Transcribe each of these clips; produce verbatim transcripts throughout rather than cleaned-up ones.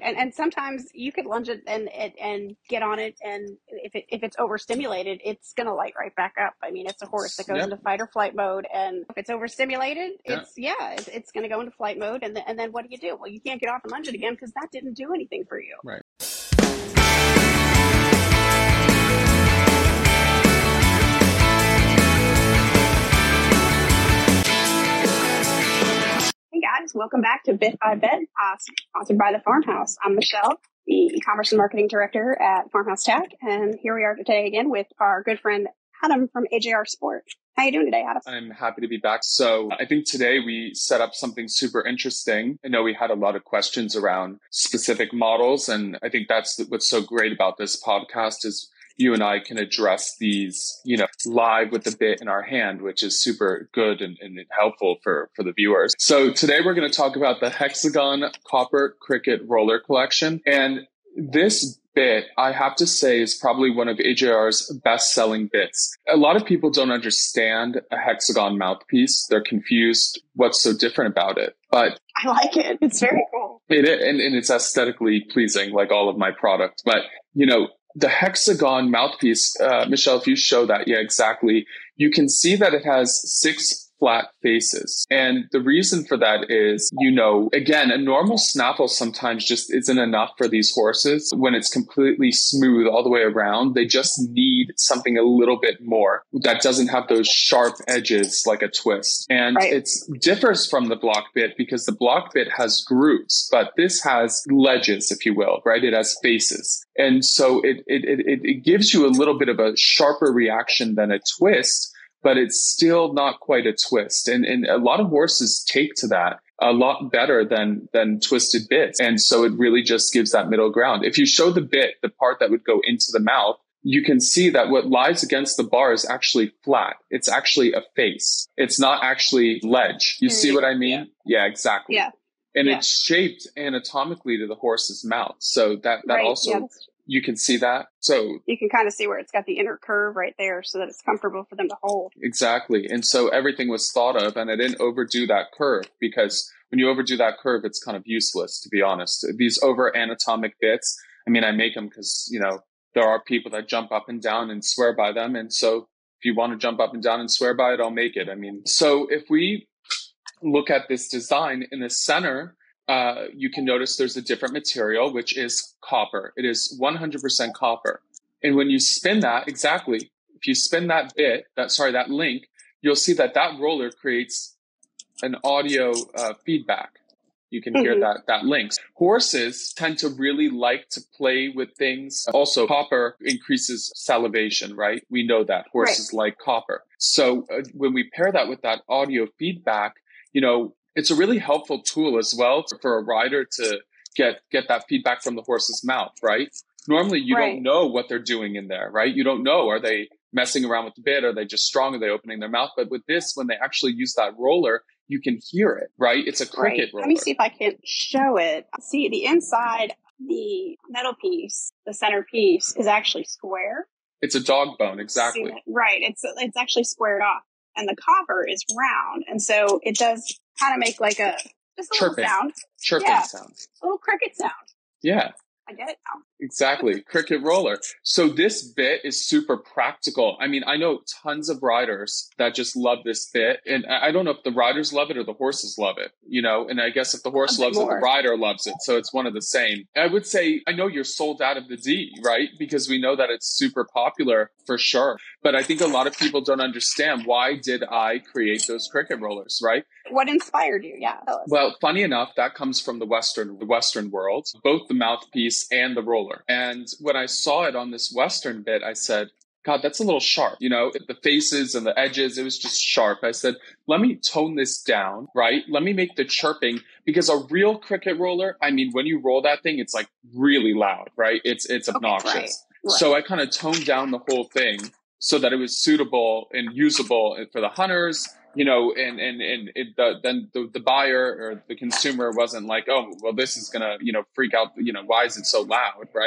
And and sometimes you could lunge it and and, and get on it, and if it if it's overstimulated, it's gonna light right back up. I mean, it's a horse that goes Yep. into fight or flight mode, and if it's overstimulated, Yeah. it's yeah, it's, it's gonna go into flight mode, and then and then what do you do? Well, you can't get off and lunge it again because that didn't do anything for you. Right. Hey guys, welcome back to Bit by Bit, uh, sponsored by the Farmhouse. I'm Michelle, the e-commerce and marketing director at Farmhouse Tech, and here we are today again with our good friend Adam from A J R Sport. How you doing today, Adam? I'm happy to be back. So I think today we set up something super interesting. I know we had a lot of questions around specific models, and I think that's what's so great about this podcast is you and I can address these, you know, live with the bit in our hand, which is super good and, and helpful for, for the viewers. So today we're going to talk about the Hexagon Copper Cricket Roller Collection. And this bit, I have to say, is probably one of A J R's best-selling bits. A lot of people don't understand a Hexagon mouthpiece. They're confused what's so different about it. But I like it. It's very cool. It is, and, and it's aesthetically pleasing, like all of my product. But, you know, the Hexagon mouthpiece, uh, Michelle, if you show that, yeah, exactly. You can see that it has six flat faces. And the reason for that is, you know, again, a normal snaffle sometimes just isn't enough for these horses. When it's completely smooth all the way around, they just need something a little bit more that doesn't have those sharp edges like a twist. And Right. it differs from the block bit because the block bit has grooves, but this has ledges, if you will, right? It has faces. And so it, it, it, it gives you a little bit of a sharper reaction than a twist, but it's still not quite a twist. And, and a lot of horses take to that a lot better than, than twisted bits. And so it really just gives that middle ground. If you show the bit, the part that would go into the mouth, you can see that what lies against the bar is actually flat. It's actually a face. It's not actually ledge. You see what I mean? Yeah, yeah exactly. Yeah. And yeah. it's shaped anatomically to the horse's mouth. So that, that right. also... Yeah. You can see that. So you can kind of see where it's got the inner curve right there so that it's comfortable for them to hold. Exactly. And so everything was thought of, and I didn't overdo that curve because when you overdo that curve, it's kind of useless, to be honest. These over anatomic bits, I mean, I make them because, you know, there are people that jump up and down and swear by them. And so if you want to jump up and down and swear by it, I'll make it. I mean, so if we look at this design in the center, Uh, you can notice there's a different material, which is copper. It is one hundred percent copper. And when you spin that, exactly, if you spin that bit, that sorry, that link, you'll see that that roller creates an audio uh, feedback. You can hear mm-hmm. that, that link. Horses tend to really like to play with things. Also, copper increases salivation, right? We know that horses right. like copper. So uh, when we pair that with that audio feedback, you know, it's a really helpful tool as well for a rider to get, get that feedback from the horse's mouth, right? Normally, you right. don't know what they're doing in there, right? You don't know. Are they messing around with the bit? Are they just strong? Are they opening their mouth? But with this, when they actually use that roller, you can hear it, right? It's a cricket right. roller. Let me see if I can show it. See, the inside, the metal piece, the center piece is actually square. It's a dog bone, exactly. Right. It's it's actually squared off. And the copper is round. And so it does kind of make like a, just a chirping. little sound. Chirping yeah. sound. A little cricket sound. Yeah. I get it now. Exactly. Cricket roller. So this bit is super practical. I mean, I know tons of riders that just love this bit. And I don't know if the riders love it or the horses love it, you know, and I guess if the horse loves more. it, the rider loves it. So it's one of the same. I would say, I know you're sold out of the D, right? Because we know that it's super popular for sure. But I think a lot of people don't understand, why did I create those cricket rollers, right? What inspired you? Yeah. Well, funny enough, that comes from the Western, the Western world, both the mouthpiece and the roller. And when I saw it on this Western bit, I said, God, that's a little sharp. You know, the faces and the edges, it was just sharp. I said, let me tone this down, right? Let me make the chirping, because a real cricket roller, I mean, when you roll that thing, it's like really loud, right? It's, it's obnoxious. Okay, right, right. So I kind of toned down the whole thing so that it was suitable and usable for the hunters, you know, and, and, and it, the, then the, the buyer or the consumer wasn't like, oh, well, this is going to, you know, freak out, you know, why is it so loud, right?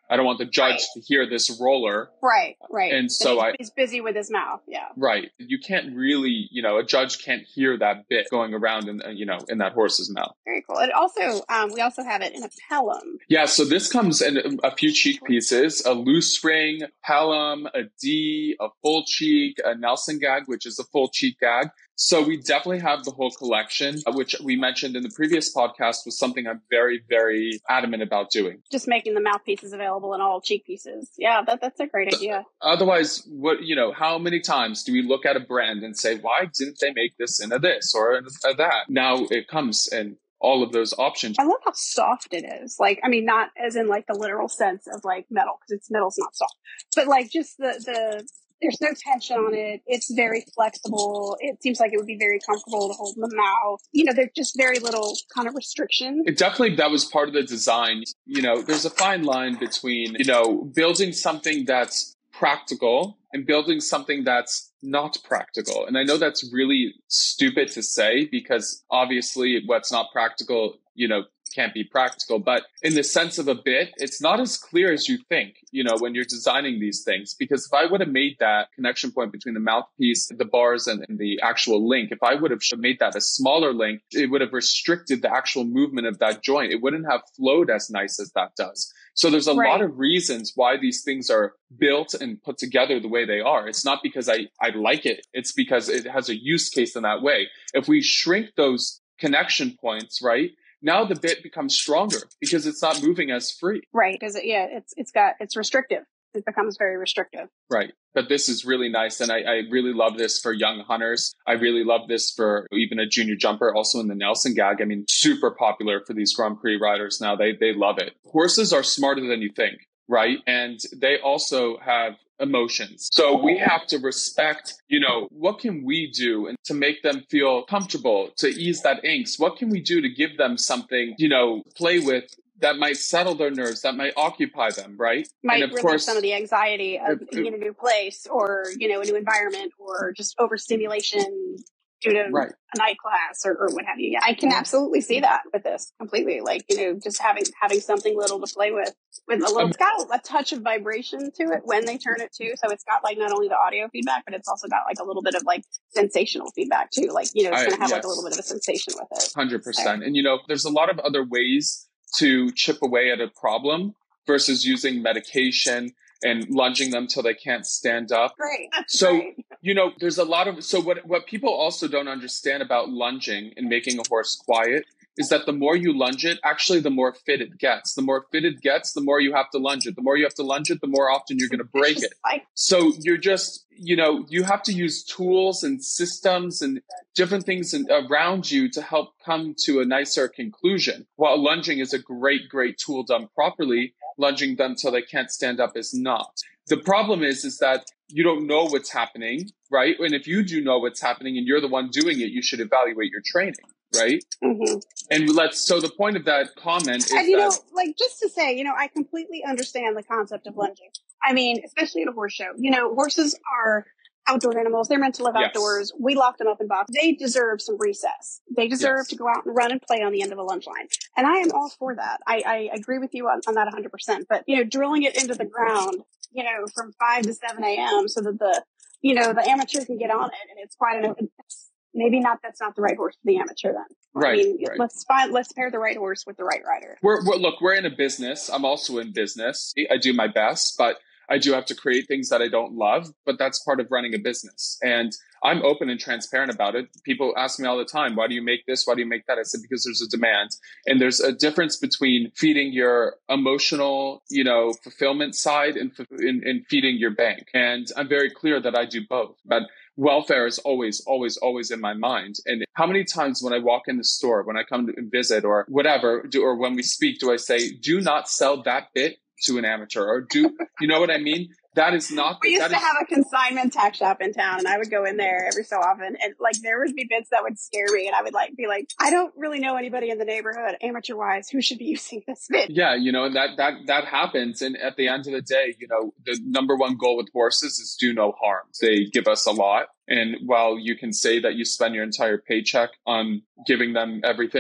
I don't want the judge Right. to hear this roller. Right, right. And so he's, I, he's busy with his mouth. Yeah. right. You can't really, you know, a judge can't hear that bit going around in, you know, in that horse's mouth. Very cool. And also, um, we also have it in a pelham. Yeah. So this comes in a few cheek pieces, a loose ring, pelham, a D, a full cheek, a Nelson gag, which is a full cheek gag. So we definitely have the whole collection, which we mentioned in the previous podcast was something I'm very, very adamant about doing. Just making the mouthpieces available in all cheek pieces. Yeah, that, that's a great idea. Otherwise, what, you know, how many times do we look at a brand and say, why didn't they make this in a this or in a that? Now it comes in all of those options. I love how soft it is. Like, I mean, not as in like the literal sense of like metal, because it's metal's not soft, but like just the, the, there's no tension on it. It's very flexible. It seems like it would be very comfortable to hold in the mouth. You know, there's just very little kind of restriction. It definitely, that was part of the design. You know, there's a fine line between, you know, building something that's practical and building something that's not practical. And I know that's really stupid to say because obviously what's not practical, you know, can't be practical. But in the sense of a bit, it's not as clear as you think, you know, when you're designing these things. Because if I would have made that connection point between the mouthpiece, the bars, and, and the actual link, if I would have made that a smaller link, it would have restricted the actual movement of that joint. It wouldn't have flowed as nice as that does. So there's a Right. lot of reasons why these things are built and put together the way they are. It's not because I, I like it. It's because it has a use case in that way. If we shrink those connection points, right, now the bit becomes stronger because it's not moving as free. Right. Because, it, yeah, it's it's got, it's restrictive. It becomes very restrictive. Right. But this is really nice. And I, I really love this for young hunters. I really love this for even a junior jumper, also in the Nelson gag. I mean, super popular for these Grand Prix riders now. They they love it. Horses are smarter than you think, right? And they also have emotions. So we have to respect, you know, what can we do and to make them feel comfortable, to ease that angst? What can we do to give them something, you know, play with that might settle their nerves, that might occupy them, right? Might and of relieve course, some of the anxiety of it, being in a new place or, you know, a new environment or just overstimulation due to right. a night class or, or what have you. Yeah, I can absolutely see that with this completely. Like, you know, just having having something little to play with. With a little, Um, it's got a touch of vibration to it when they turn it too. So it's got like not only the audio feedback, but it's also got like a little bit of like sensational feedback too. Like, you know, it's I- going to have like yes. a little bit of a sensation with it. one hundred percent. And, you know, there's a lot of other ways to chip away at a problem versus using medication and lunging them till they can't stand up. Great. So, Great. you know, there's a lot of, so what, what people also don't understand about lunging and making a horse quiet is that the more you lunge it, actually, the more fit it gets. The more fit it gets, the more you have to lunge it. The more you have to lunge it, the more often you're going to break it. Like, So you're just, you know, you have to use tools and systems and different things in, around you to help come to a nicer conclusion. While lunging is a great, great tool done properly, lunging them till they can't stand up is not. The problem is, is that you don't know what's happening, right? And if you do know what's happening and you're the one doing it, you should evaluate your training, right? mm-hmm. And let's, so the point of that comment is And, you that, know, like, just to say, you know, I completely understand the concept of lunging. I mean, especially at a horse show. You know, horses are outdoor animals. They're meant to live Yes. outdoors. We lock them up in boxes. They deserve some recess. They deserve Yes. to go out and run and play on the end of a lunge line. And I am all for that. I, I agree with you on, on that one hundred percent. But, you know, drilling it into the ground, you know, from five to seven a.m. so that the, you know, the amateur can get on it. And it's quite an, it's, maybe not, that's not the right horse for the amateur then. Right, I mean, right. let's find, let's pair the right horse with the right rider. We're, we're look, we're in a business. I'm also in business. I do my best, but I do have to create things that I don't love, but that's part of running a business. And I'm open and transparent about it. People ask me all the time, why do you make this? Why do you make that? I said, because there's a demand. And there's a difference between feeding your emotional, you know, fulfillment side and, and, and feeding your bank. And I'm very clear that I do both. But welfare is always, always, always in my mind. And how many times when I walk in the store, when I come to visit or whatever, do, or when we speak, do I say, do not sell that bit to an amateur, or do, you know what I mean? That is not. We used that to is, have a consignment tack shop in town, and I would go in there every so often, and like there would be bits that would scare me, and I would like be like, I don't really know anybody in the neighborhood, amateur wise, who should be using this bit. Yeah, you know, and that that that happens. And at the end of the day, you know, the number one goal with horses is do no harm. They give us a lot, and while you can say that you spend your entire paycheck on giving them everything,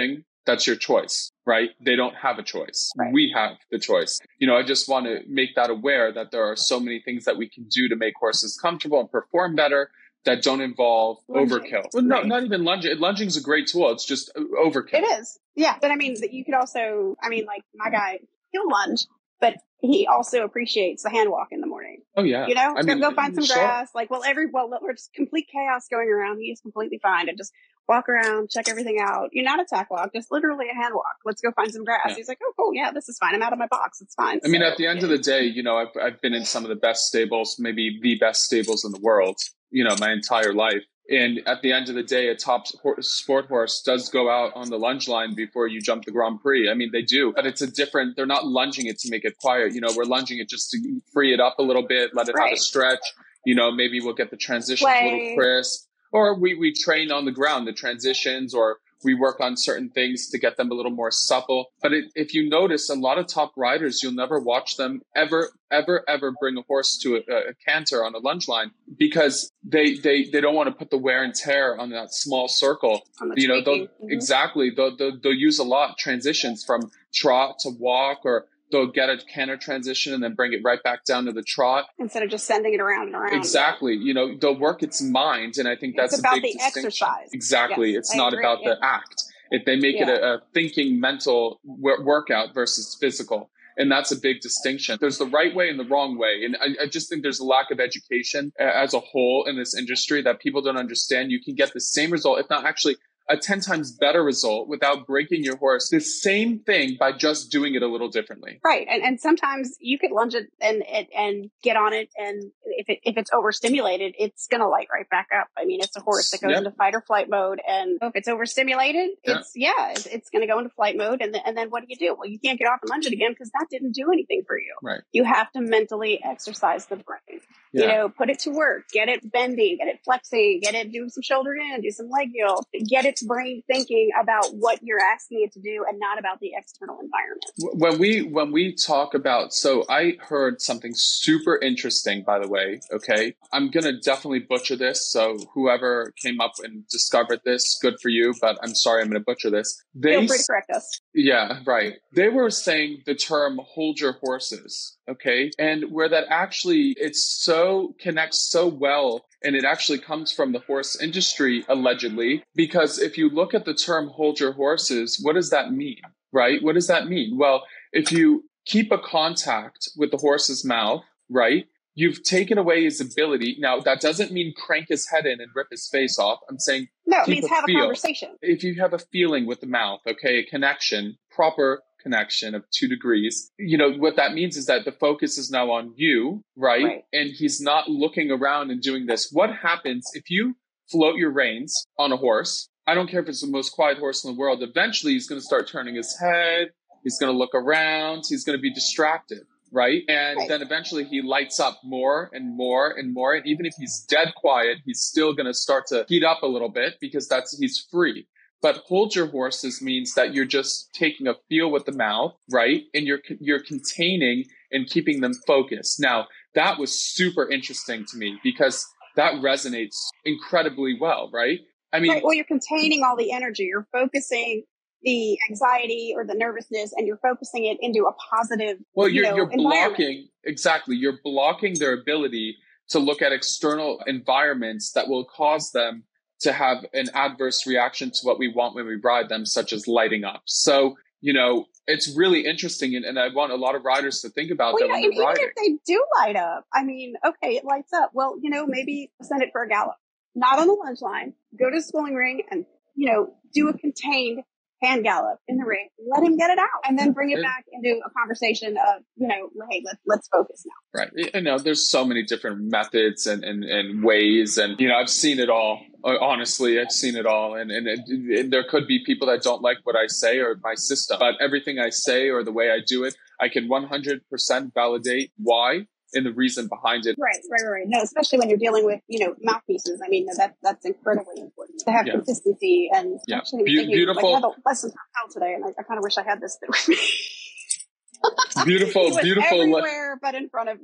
That's your choice, right? They don't have a choice. Right. We have the choice. You know, I just want to make that aware that there are so many things that we can do to make horses comfortable and perform better that don't involve lunging. Overkill. Well, no, right. Not even lunging. Lunging is a great tool. It's just overkill. It is. Yeah. But I mean, you could also, I mean, like my guy, he'll lunge, but he also appreciates the hand walk in the morning. Oh, yeah. You know, I so mean, go find some sure. grass. Like, well, every, well, there's complete chaos going around. He is completely fine to just walk around, check everything out. You're not a tack walk, just literally a hand walk. Let's go find some grass. Yeah. He's like, oh, cool. Yeah, this is fine. I'm out of my box. It's fine. I so, mean, at the end yeah. of the day, you know, I've, I've been in some of the best stables, maybe the best stables in the world, you know, my entire life. And at the end of the day, a top sport horse does go out on the lunge line before you jump the Grand Prix. I mean, they do, but it's a different, they're not lunging it to make it quiet. You know, we're lunging it just to free it up a little bit, let it right. have a stretch. You know, maybe we'll get the transitions Play. a little crisp, or we, we train on the ground, the transitions, or we work on certain things to get them a little more supple. But it, if you notice, a lot of top riders, you'll never watch them ever, ever, ever bring a horse to a, a canter on a lunge line because they, they, they don't want to put the wear and tear on that small circle. You know, they'll, mm-hmm. exactly. They'll, they'll, they'll use a lot transitions from trot to walk, or they'll get a canter transition and then bring it right back down to the trot. Instead of just sending it around and around. Exactly. You know, they'll work its mind. And I think that's it's about a big the distinction. Exercise. Exactly. Yes, it's I not agree. about yeah. the act. If they make yeah. it a, a thinking mental w- workout versus physical. And that's a big distinction. There's the right way and the wrong way. And I, I just think there's a lack of education as a whole in this industry that people don't understand. You can get the same result, if not actually a ten times better result without breaking your horse. The same thing by just doing it a little differently. Right. And and sometimes you could lunge it and and, and get on it. And if it, if it's overstimulated, it's going to light right back up. I mean, it's a horse that goes yep. into fight or flight mode. And if it's overstimulated, yep. it's, yeah, it's, it's going to go into flight mode. And, then and then what do you do? Well, you can't get off and lunge it again because that didn't do anything for you. Right. You have to mentally exercise the brain. Yeah. You know, put it to work, get it bending, get it flexing, get it do some shoulder in, do some leg yield, get its brain thinking about what you're asking it to do and not about the external environment. When we, when we talk about, so I heard something super interesting, by the way. Okay. I'm going to definitely butcher this. So whoever came up and discovered this, good for you, but I'm sorry, I'm going to butcher this. They, Feel free to correct us. Yeah, right. They were saying the term hold your horses. Okay. And where that actually, it's so connects so well. And it actually comes from the horse industry, allegedly, because if you look at the term hold your horses, what does that mean? Right? What does that mean? Well, if you keep a contact with the horse's mouth, right? You've taken away his ability. Now, that doesn't mean crank his head in and rip his face off. I'm saying no, it means a have feel. a conversation. If you have a feeling with the mouth, okay, a connection, proper connection of two degrees, you know, what that means is that the focus is now on you, right? right? And he's not looking around and doing this. What happens if you float your reins on a horse? I don't care if it's the most quiet horse in the world. Eventually, he's going to start turning his head. He's going to look around. He's going to be distracted. Right. And right. then eventually he lights up more and more and more. And even if he's dead quiet, he's still going to start to heat up a little bit because that's he's free. But hold your horses means that you're just taking a feel with the mouth. Right. And you're you're containing and keeping them focused. Now, that was super interesting to me because that resonates incredibly well. Right. I mean, right. Well, you're containing all the energy. You're focusing the anxiety or the nervousness, and you're focusing it into a positive, well, you're, you know, you're blocking, exactly. You're blocking their ability to look at external environments that will cause them to have an adverse reaction to what we want when we ride them, such as lighting up. So, you know, it's really interesting. And, and I want a lot of riders to think about well, that yeah, when they're even riding. If they do light up, I mean, okay, it lights up. Well, you know, maybe send it for a gallop, not on the lunge line, go to the schooling ring and, you know, do a contained hand gallop in the ring, let him get it out, and then bring it back into a conversation of, you know, hey, let's, let's focus now. Right. You know, there's so many different methods and, and, and ways. And, you know, I've seen it all. Honestly, I've seen it all. And, and it, it, there could be people that don't like what I say or my system, but everything I say or the way I do it, I can one hundred percent validate why and the reason behind it. Right, right, right. No, especially when you're dealing with, you know, mouthpieces. I mean, that that's incredibly important to have yeah. consistency and yeah. actually Be- thinking, beautiful. Like, I had a lesson from Hal today, and I, I kind of wish I had this bit with me. Beautiful, he was beautiful. everywhere but in front of me.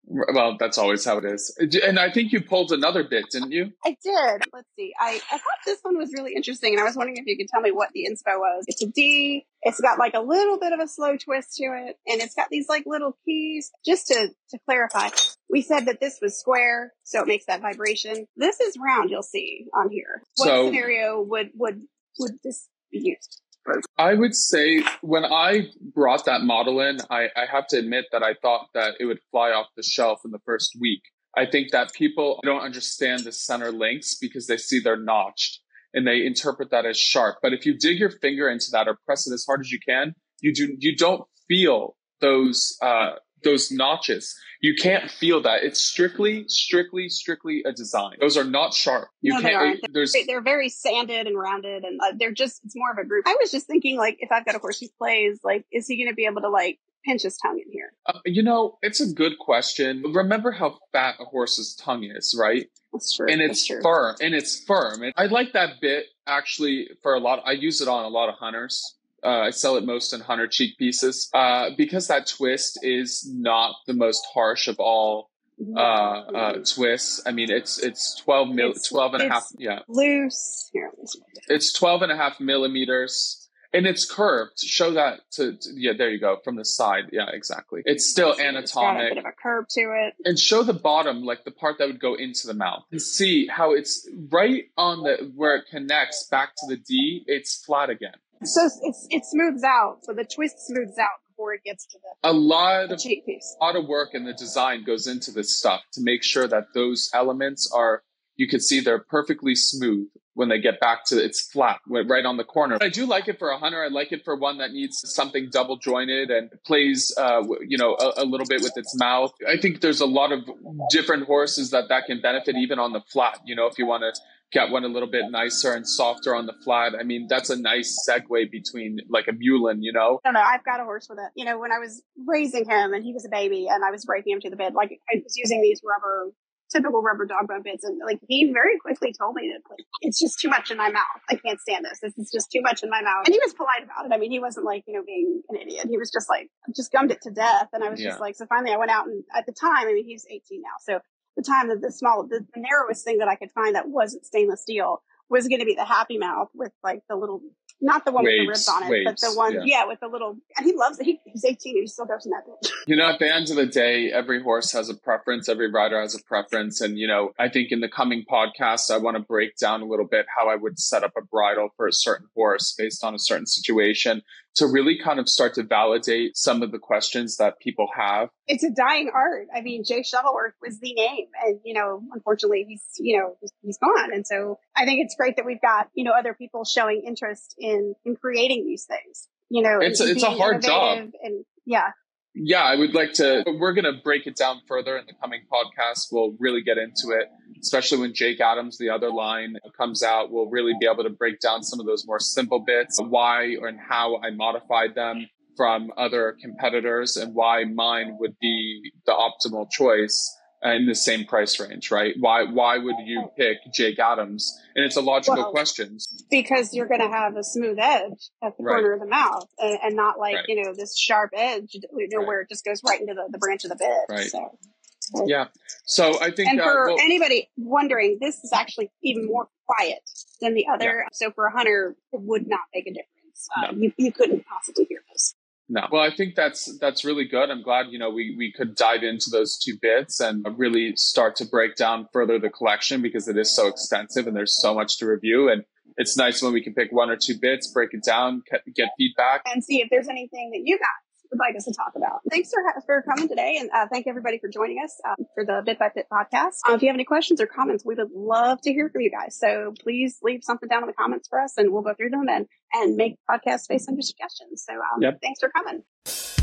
Well, that's always how it is. And I think you pulled another bit, didn't you? I did. Let's see. I, I thought this one was really interesting, and I was wondering if you could tell me what the inspo was. It's a D. It's got like a little bit of a slow twist to it, and it's got these like little keys. Just to, to clarify, we said that this was square, so it makes that vibration. This is round, you'll see on here. What So, scenario would, would, would this be used? I would say when I brought that model in, I, I have to admit that I thought that it would fly off the shelf in the first week. I think that people don't understand the center links because they see they're notched and they interpret that as sharp. But if you dig your finger into that or press it as hard as you can, you do you don't feel those uh, those notches. You can't feel that. It's strictly, strictly, strictly a design. Those are not sharp. You no, can't. They aren't. There's they're very sanded and rounded, and uh, they're just. It's more of a group. I was just thinking, like, if I've got a horse who plays, like, is he going to be able to like pinch his tongue in here? Uh, you know, it's a good question. Remember how fat a horse's tongue is, right? That's true. And it's true. firm. And it's firm. And I like that bit actually for a lot. I use it on a lot of hunters. Uh, I sell it most in hunter cheek pieces uh, because that twist is not the most harsh of all uh, uh, twists. I mean, it's it's twelve mil, it's, twelve and a half. Yeah, loose. Here, it's twelve and a half millimeters, and it's curved. Show that to, to yeah. There you go from the side. Yeah, exactly. It's still it's anatomic. It's got a bit of a curve to it. And show the bottom, like the part that would go into the mouth, and see how it's right on the where it connects back to the D. It's flat again. So it's it smooths out. So the twist smooths out before it gets to the a lot of cheek piece. A lot of work in the design goes into this stuff to make sure that those elements are. You can see they're perfectly smooth when they get back to it's flat right on the corner. I do like it for a hunter. I like it for one that needs something double jointed and plays, uh, you know, a, a little bit with its mouth. I think there's a lot of different horses that that can benefit even on the flat. You know, if you want to get one a little bit nicer and softer on the flat. I mean, that's a nice segue between like a mulin, you know? I don't know. I've got a horse with it. You know, when I was raising him and he was a baby and I was breaking him to the bed, like I was using these rubber, typical rubber dog bone bits. And like he very quickly told me that like, it's just too much in my mouth. I can't stand this. This is just too much in my mouth. And he was polite about it. I mean, he wasn't like, you know, being an idiot. He was just like, just gummed it to death. And I was yeah. just like, so finally I went out and at the time, I mean, he's eighteen now. So the time that the small, the, the narrowest thing that I could find that wasn't stainless steel was going to be the Happy Mouth with like the little, not the one waves, with the ribs on it, waves, but the one, yeah. yeah, with the little, and he loves it. He, he's eighteen and he still goes in that bitch. You know, at the end of the day, every horse has a preference. Every rider has a preference. And, you know, I think in the coming podcast, I want to break down a little bit how I would set up a bridle for a certain horse based on a certain situation to really kind of start to validate some of the questions that people have. It's a dying art. I mean, Jay Shuttleworth was the name. And, you know, unfortunately, he's, you know, he's gone. And so I think it's great that we've got, you know, other people showing interest in, in creating these things. You know, it's a, it's a hard job. And yeah. Yeah, I would like to, we're going to break it down further in the coming podcast. We'll really get into it, especially when Jake Adams, the other line, comes out. We'll really be able to break down some of those more simple bits, why and how I modified them from other competitors and why mine would be the optimal choice in the same price range, right? Why why would you pick Jake Adams? And it's a logical well, question. Because you're going to have a smooth edge at the right. corner of the mouth and, and not like, right. you know, this sharp edge, you know, right. where it just goes right into the, the branch of the bit. Right. So, so. Yeah. So I think... And for uh, well, anybody wondering, this is actually even more quiet than the other. Yeah. So for a hunter, it would not make a difference. Uh, no. you, you couldn't possibly hear this. No. Well, I think that's that's really good. I'm glad, you know, we, we could dive into those two bits and really start to break down further the collection because it is so extensive and there's so much to review. And it's nice when we can pick one or two bits, break it down, get feedback. And see if there's anything that you guys would like us to talk about. Thanks for, for coming today. And uh, thank everybody for joining us um, for the Bit by Bit podcast. Um, if you have any questions or comments, we would love to hear from you guys. So please leave something down in the comments for us and we'll go through them and, and make podcasts based on your suggestions. So um, yep. thanks for coming.